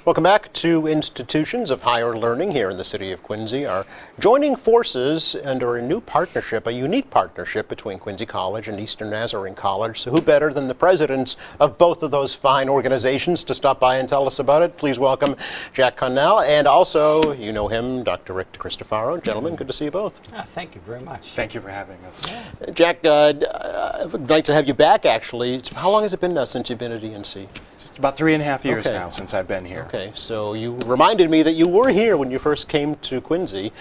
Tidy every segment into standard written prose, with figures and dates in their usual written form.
Welcome back. Two institutions of higher learning here in the city of Quincy are joining forces under a new partnership, a unique partnership between Quincy College and Eastern Nazarene College. So who better than the presidents of both of those fine organizations to stop by and tell us about it? Please welcome Jack Connell and also, you know him, Dr. Rick DeCristofaro. Gentlemen, good to see you both. Thank you very much. Thank you for having us. Yeah. Jack, nice to have you back, actually. How long has it been now since you've been at ENC? Just about 3.5 years Okay. now since I've been here. Okay, so you reminded me that you were here when you first came to Quincy.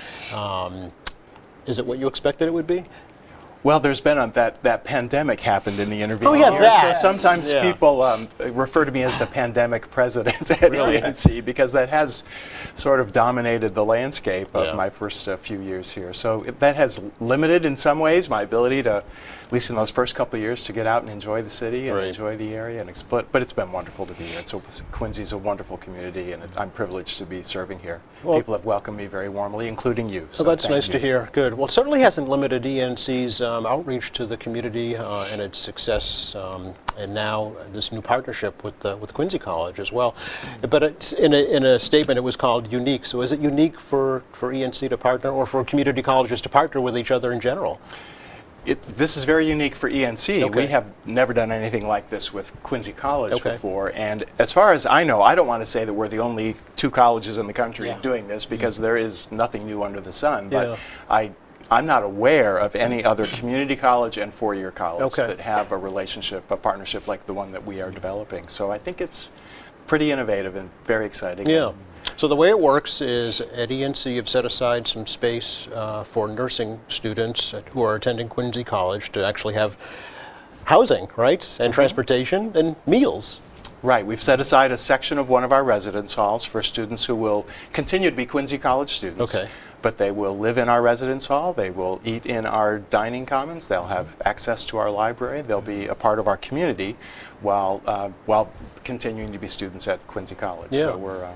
Is it what you expected it would be? Well, there's been that pandemic happened in the intervening yeah, years, that. so sometimes Yeah. people refer to me as the pandemic president at Really? ENC because that has sort of dominated the landscape of Yeah. my first few years here. So that has limited in some ways my ability to, at least in those first couple of years, to get out and enjoy the city and Right. enjoy the area. And but it's been wonderful to be here. So Quincy's a wonderful community, and I'm privileged to be serving here. Well- People have welcomed me very warmly, including you. So that's nice to hear. Good. Well, it certainly hasn't limited ENC's outreach to the community and its success, and now this new partnership with Quincy College as well. But it's in a statement, it was called unique. So is it unique for ENC to partner, or for community colleges to partner with each other in general? This is very unique for ENC. Okay. We have never done anything like this with Quincy College Okay. before, and as far as I know, I don't want to say that we're the only two colleges in the country Yeah. doing this, because there is nothing new under the sun, but Yeah. I'm not aware of any other community college and four-year college Okay. that have a relationship, a partnership like the one that we are developing. So I think it's pretty innovative and very exciting. Yeah. So the way it works is at ENC you've set aside some space for nursing students who are attending Quincy College to actually have housing, right, and transportation and meals. Right, we've set aside a section of one of our residence halls for students who will continue to be Quincy College students. Okay. But they will live in our residence hall, they will eat in our dining commons, they'll have access to our library, they'll be a part of our community while continuing to be students at Quincy College. Yeah. So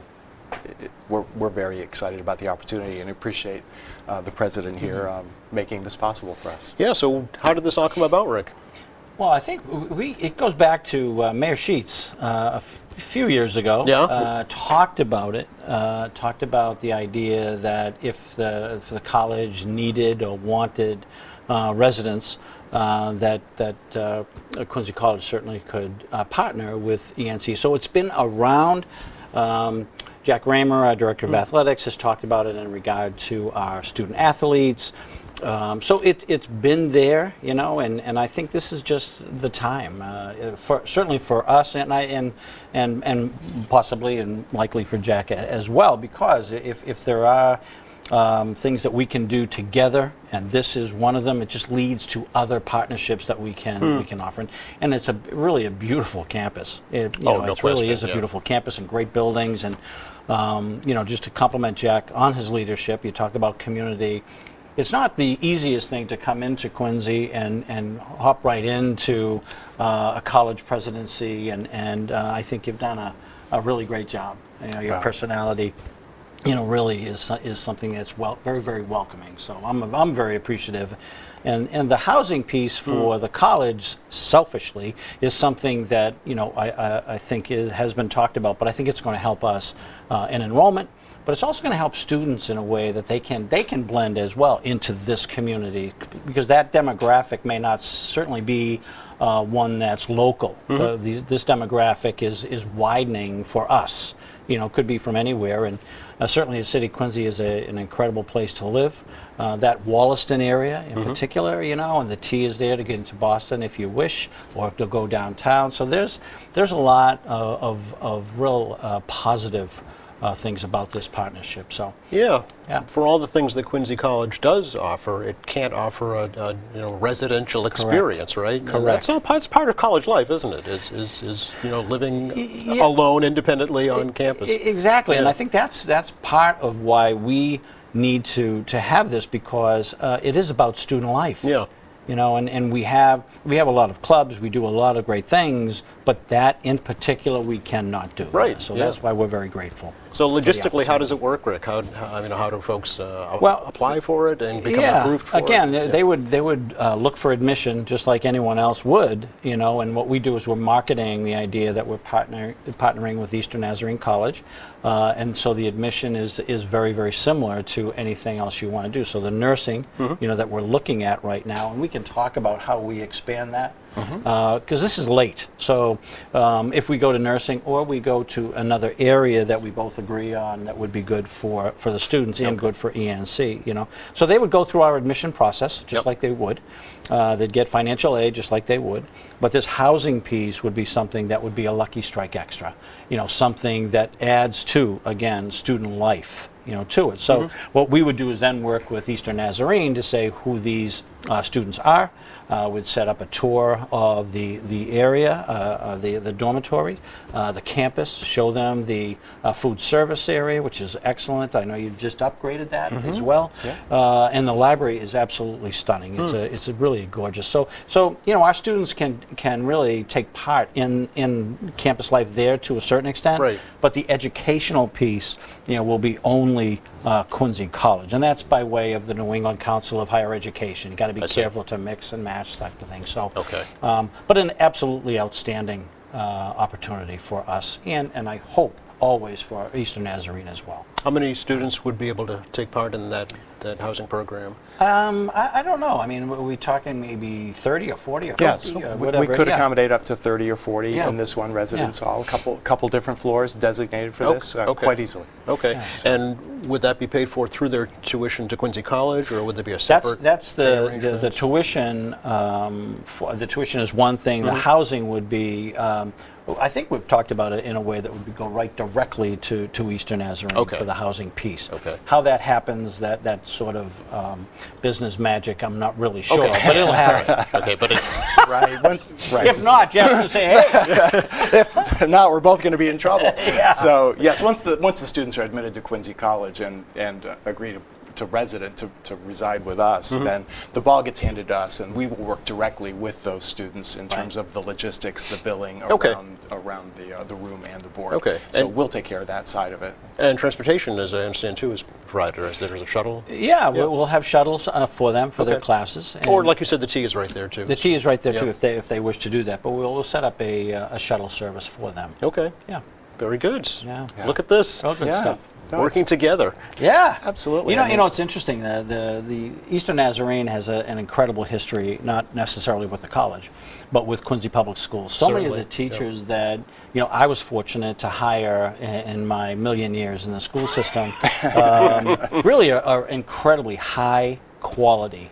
we're very excited about the opportunity and appreciate the president here making this possible for us. Yeah, so how did this all come about, Rick? Well, I think it goes back to Mayor Sheets a few years ago. Yeah. Talked about it. Talked about the idea that if the college needed or wanted residents, that Quincy College certainly could partner with ENC. So it's been around. Jack Raymer, our Director of Athletics, has talked about it in regard to our student athletes. So it's been there, you know, and I think this is just the time, certainly for us and possibly and likely for Jack as well, because if there are things that we can do together, and this is one of them, it just leads to other partnerships that we can offer, and it's really a beautiful campus. It really is a beautiful campus and great buildings, and just to compliment Jack on his leadership, you talked about community. It's not the easiest thing to come into Quincy and hop right into a college presidency, and I think you've done a really great job. Your personality, really is something that's very, very welcoming. So I'm very appreciative, and the housing piece for the college, selfishly, is something that I think has been talked about, but I think it's going to help us in enrollment. But it's also going to help students in a way that they can blend as well into this community, because that demographic may not certainly be one that's local. This demographic is widening for us. Could be from anywhere, and certainly the city of Quincy is an incredible place to live. That Wollaston area in particular, and the T is there to get into Boston if you wish, or to go downtown. So there's a lot of real positive things about this partnership. So Yeah. For all the things that Quincy College does offer, it can't offer a residential experience, right? Correct. That's part of college life, isn't it? Is living alone, independently on campus. Exactly, and Yeah. I think that's part of why we need to have this, because it is about student life. Yeah. And we have a lot of clubs, we do a lot of great things, but that in particular we cannot do. Right, So yeah. that's why we're very grateful. So logistically, how does it work, Rick? How do folks Well, apply for it and become yeah, approved for again, it? they would look for admission just like anyone else would, and what we do is we're marketing the idea that we're partnering with Eastern Nazarene College, and so the admission is very, very similar to anything else you want to do. So the nursing, that we're looking at right now, and we can talk about how we expand that, because this is late. So if we go to nursing or we go to another area that we both agree on that would be good for the students and good for ENC, So they would go through our admission process just like they would. They'd get financial aid just like they would. But this housing piece would be something that would be a lucky strike extra, something that adds to, again, student life, to it. So what we would do is then work with Eastern Nazarene to say who these students are. We'd set up a tour of the area, of the dormitory, the campus, show them the food service area, which is excellent. I know you've just upgraded that as well. Yeah. And the library is absolutely stunning. It's really gorgeous. So our students can really take part in campus life there to a certain extent. Right. But the educational piece, will be only Quincy College, and that's by way of the New England Council of Higher Education. You got to be careful to mix and match type of thing. So, but an absolutely outstanding opportunity for us, and I hope always for Eastern Nazarene as well. How many students would be able to take part in that housing program? I don't know. I mean, are we talking maybe 30 or 40 or 50? Yes, or we whatever? could accommodate up to 30 or 40 Yeah. in this one residence hall. A couple different floors designated for this quite easily. Okay. Yeah, so- And would that be paid for through their tuition to Quincy College, or would there be a separate? That's the arrangement? tuition. The tuition is one thing. The housing would be. I think we've talked about it in a way that would go right directly to Eastern Nazarene for the housing piece. Okay. How that happens, that sort of business magic, I'm not really sure, but it'll happen. Okay, but it's Right. If not, Jeff's going to say, hey. If not, we're both going to be in trouble. So yes, once the students are admitted to Quincy College and agree to reside with us, then the ball gets handed to us, and we will work directly with those students in terms of the logistics, the billing around the room and the board. Okay. So And- we'll take care of that side of it. and transportation, as I understand too, is provided. There's a shuttle, Yeah, we'll have shuttles for them for their Okay. classes. or and like you said, the T is right there too. the T is right there Yeah. too if they wish to do that. But we'll set up a shuttle service for them. Okay. Yeah. Very good. Yeah. Look at this. All good Yeah. stuff. No, Working together. Yeah, Absolutely. You I mean- know, it's interesting. The Eastern Nazarene has an incredible history, not necessarily with the college, but with Quincy Public Schools. So many of Certainly, the teachers that I was fortunate to hire in my million years in the school system really are incredibly high quality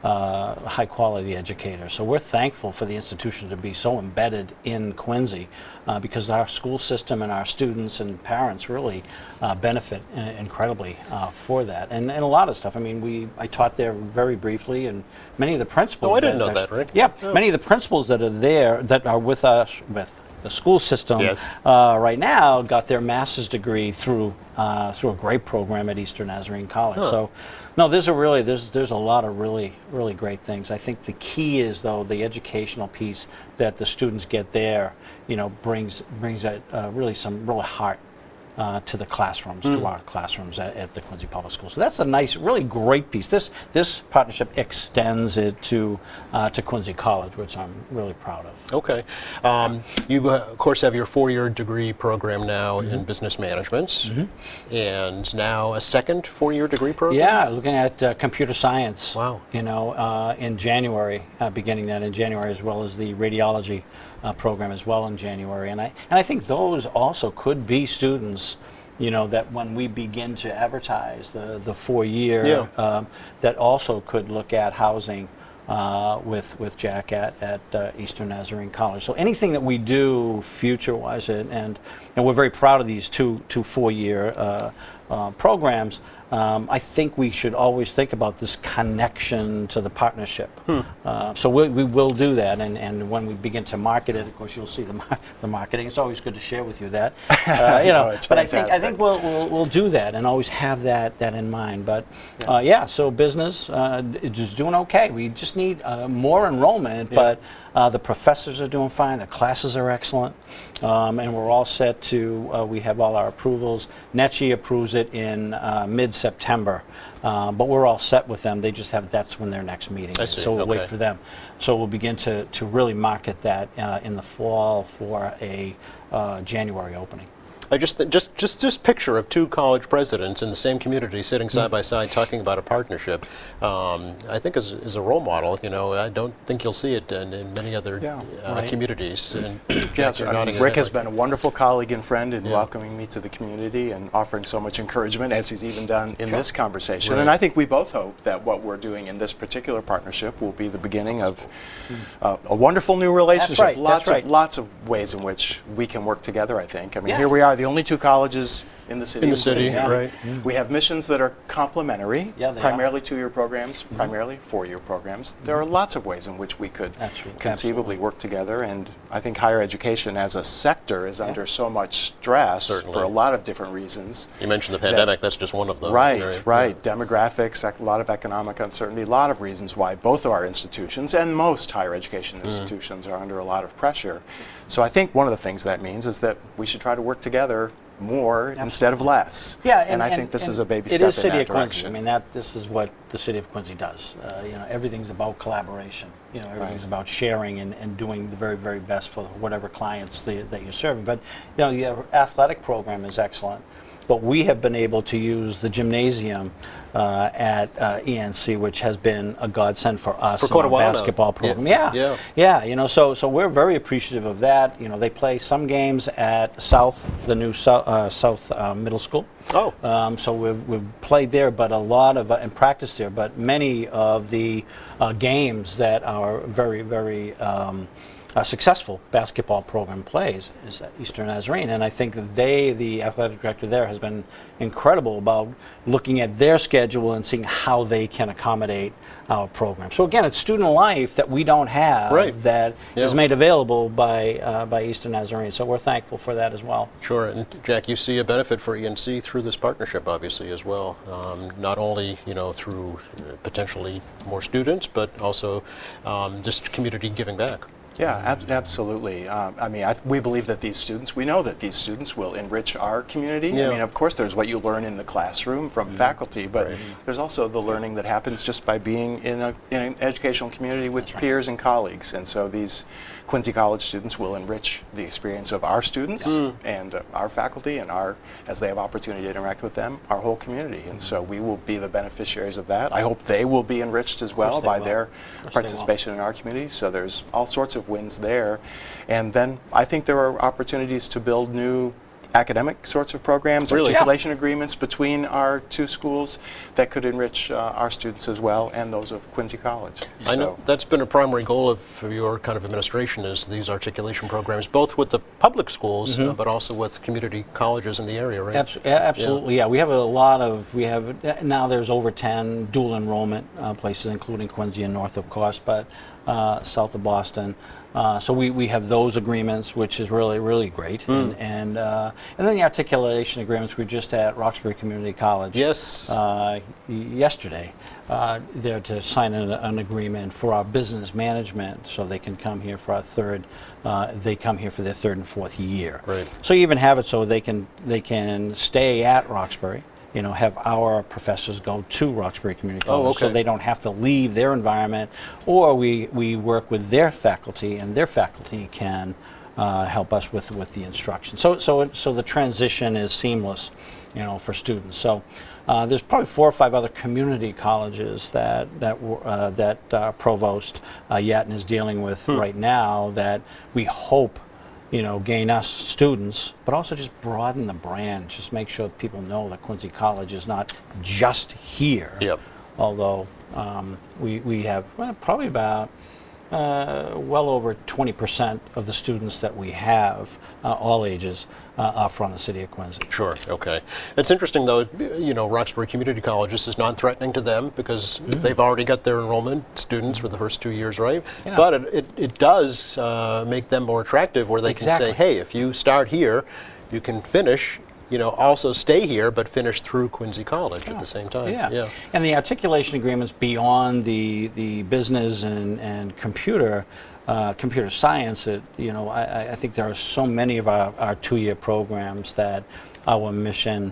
educators. So we're thankful for the institution to be so embedded in Quincy because our school system and our students and parents really benefit incredibly for that. And a lot of stuff. I mean, I taught there very briefly, and many of the principals. Oh, I didn't know that, Rick. Yeah, many of the principals that are there that are with us with the school system Yes. right now got their master's degree through a great program at Eastern Nazarene College. So, no, there's a lot of really great things. I think the key is though the educational piece that the students get there, brings really some real heart to the classrooms, to our classrooms at the Quincy Public Schools. So that's a nice, really great piece. This partnership extends it to Quincy College, which I'm really proud of. Okay. You, of course, have your 4-year degree program now in business management, and now a second 4-year degree program? Yeah, looking at computer science. Wow. In January, beginning that in January, as well as the radiology program as well in January, and I think those also could be students, that when we begin to advertise the 4-year, that also could look at housing with Jack at Eastern Nazarene College. So anything that we do future-wise, and we're very proud of these two 4-year programs. I think we should always think about this connection to the partnership. So we will do that, and when we begin to market it, of course, you'll see the marketing. It's always good to share with you that, it's but I fantastic. think we'll do that and always have that in mind. But so business is doing okay. We just need more enrollment, but The professors are doing fine. The classes are excellent. And we're all set to, we have all our approvals. NETCHE approves it in mid-September. But we're all set with them. They just have, that's when their next meeting is. So we'll wait for them. So we'll begin to really market that in the fall for a January opening. I just this picture of two college presidents in the same community sitting side by side talking about a partnership, I think is a role model. You know, I don't think you'll see it in many other communities. And yes, Rick has been a wonderful colleague and friend in welcoming me to the community and offering so much encouragement, as he's even done in this conversation. And I think we both hope that what we're doing in this particular partnership will be the beginning of a wonderful new relationship. Lots of ways in which we can work together, I think. I mean, here we are, the only two colleges in the city. Right. We have missions that are complementary, primarily 2-year programs, primarily 4-year programs. There are lots of ways in which we could conceivably work together, and I think higher education as a sector is under so much stress for a lot of different reasons. You mentioned the pandemic, that's just one of them. Right. Demographics, a lot of economic uncertainty, a lot of reasons why both of our institutions and most higher education institutions are under a lot of pressure. So I think one of the things that means is that we should try to work together more instead of less. Yeah, and I think this is a baby step in that direction. It is City of Quincy. I mean, this is what the City of Quincy does. You know, everything's about collaboration. You know, everything's about sharing and doing the very, very best for whatever clients that you're serving. But you know, your athletic program is excellent. But we have been able to use the gymnasium at ENC, which has been a godsend for us for quite a while basketball program. Yeah. You know, so we're very appreciative of that. You know, they play some games at South, the new South Middle School. So we've played there, but a lot of and practiced there. But many of the games that are very, very a successful basketball program plays is at Eastern Nazarene, and I think that the athletic director there, has been incredible about looking at their schedule and seeing how they can accommodate our program. So again, it's student life that we don't have that is made available by Eastern Nazarene. So we're thankful for that as well. Sure, and Jack, you see a benefit for ENC through this partnership, obviously, as well. Not only through potentially more students, but also just community giving back. Yeah, absolutely. I mean, we believe that these students, we know that these students will enrich our community. I mean, of course, there's what you learn in the classroom from faculty, but there's also the learning that happens just by being in an educational community with peers and colleagues. And so these Quincy College students will enrich the experience of our students and our faculty, and as they have opportunity to interact with them, our whole community. And so we will be the beneficiaries of that. I hope they will be enriched as well by their participation in our community. So there's all sorts of wins there. And then I think there are opportunities to build new academic sorts of programs, articulation agreements between our two schools that could enrich our students as well, and those of Quincy College. I know that's been a primary goal of your kind of administration, is these articulation programs, both with the public schools, but also with community colleges in the area, right? Absolutely, yeah. We have a lot of, now there's over 10 dual enrollment places, including Quincy and North, of course, but south of Boston. So we have those agreements, which is really, really great. And then the articulation agreements, we just at Roxbury Community College yesterday. There to sign an agreement for our business management, so they can come here for they come here for their 3rd and 4th year. Right. So you even have it so they can stay at Roxbury. You know, have our professors go to Roxbury Community College, so they don't have to leave their environment, or we work with their faculty, and their faculty can help us with the instruction. So the transition is seamless, for students. So there's probably 4 or 5 other community colleges that Provost Yatton is dealing with right now, that we hope gain us students, but also just broaden the brand, just make sure people know that Quincy College is not just here. Although we have probably about well over 20% of the students that we have, all ages, are from the city of Quincy. Sure, okay. It's interesting though, Roxbury Community College, this is non-threatening to them because they've already got their enrollment students for the first 2 years, right? But it does make them more attractive, where they can say, hey, if you start here, you can finish, also stay here, but finish through Quincy College at the same time. And the articulation agreements beyond the business and computer computer science, I think there are so many of our two-year programs that our mission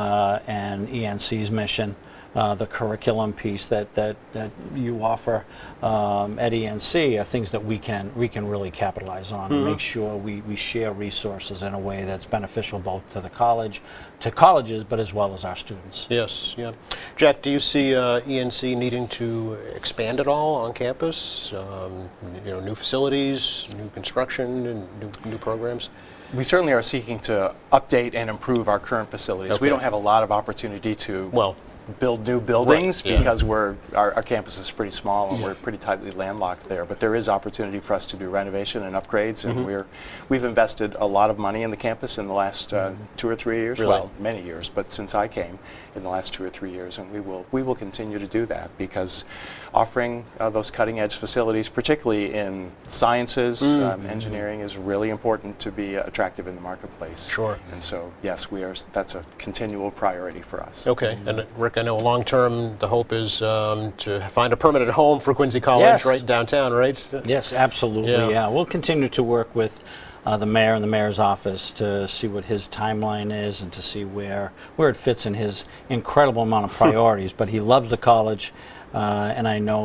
and ENC's mission, the curriculum piece that you offer at ENC are things that we can really capitalize on and make sure we share resources in a way that's beneficial both to the colleges, but as well as our students. Yes, yeah. Jack, do you see ENC needing to expand at all on campus? New facilities, new construction, and new programs? We certainly are seeking to update and improve our current facilities. Okay. We don't have a lot of opportunity to build new buildings because our campus is pretty small and we're pretty tightly landlocked there. But there is opportunity for us to do renovation and upgrades, and we've invested a lot of money in the campus in the last 2 or 3 years. Really? Well, many years, but since I came in the last 2 or 3 years, and we will continue to do that because offering those cutting-edge facilities, particularly in sciences, engineering, is really important to be attractive in the marketplace. Sure. And so, yes, that's a continual priority for us. Okay, and Rick, I know long-term the hope is to find a permanent home for Quincy College right downtown, right? Yes, absolutely, yeah. We'll continue to work with the mayor and the mayor's office to see what his timeline is and to see where it fits in his incredible amount of priorities. But he loves the college, and I know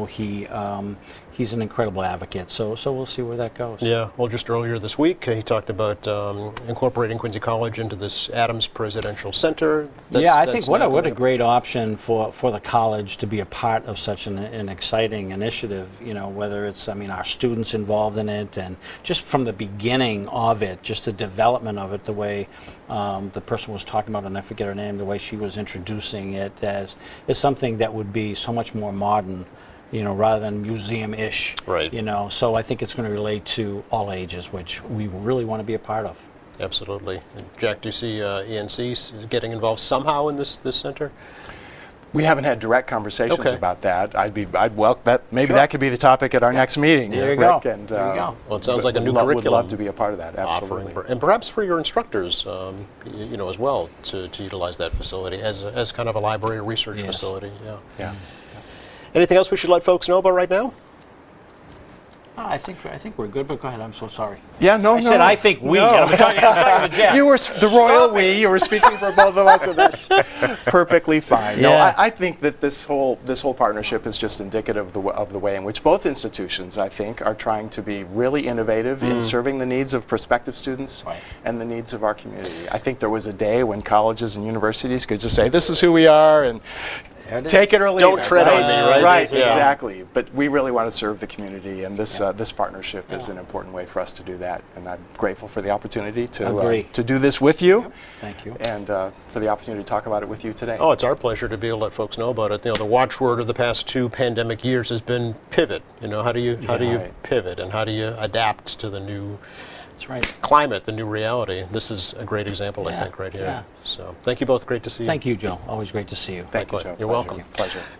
he's an incredible advocate, so we'll see where that goes. Yeah, well, just earlier this week, he talked about incorporating Quincy College into this Adams Presidential Center. I think what a great option for the college to be a part of such an exciting initiative, whether it's, our students involved in it, and just from the beginning of it, just the development of it, the way the person was talking about, and I forget her name, the way she was introducing it as something that would be so much more modern, rather than museum-ish. Right. So I think it's going to relate to all ages, which we really want to be a part of. Absolutely. And Jack, do you see ENC getting involved somehow in this center? We haven't had direct conversations about that. I'd welcome that. Maybe that could be the topic at our next meeting. There you Rick, go. And, there you go. Well, it sounds like a new curriculum. Would love to be a part of that. Absolutely. Offering, and perhaps for your instructors, as well, to utilize that facility as kind of a library or research facility. Yeah. Anything else we should let folks know about right now? I think we're good, but go ahead. I'm so sorry. Yeah, no. I said I think we. No. I'm talking to Jeff. You were the royal we. You were speaking for both of us, and that's perfectly fine. No, I think that this whole partnership is just indicative of the way in which both institutions, I think, are trying to be really innovative in serving the needs of prospective students and the needs of our community. I think there was a day when colleges and universities could just say, "This is who we are," and take it or leave it. Don't tread on me, right? Right, exactly. But we really want to serve the community, and this partnership is an important way for us to do that. And I'm grateful for the opportunity to do this with you. Thank you. And for the opportunity to talk about it with you today. Oh, it's our pleasure to be able to let folks know about it. The watchword of the past 2 pandemic years has been pivot. How do you pivot, and how do you adapt to the new climate, the new reality? This is a great example, I think, right here. So thank you both. Great to see you. Thank you, Joe. Always great to see you. Thank you, Joe. You're welcome. Pleasure.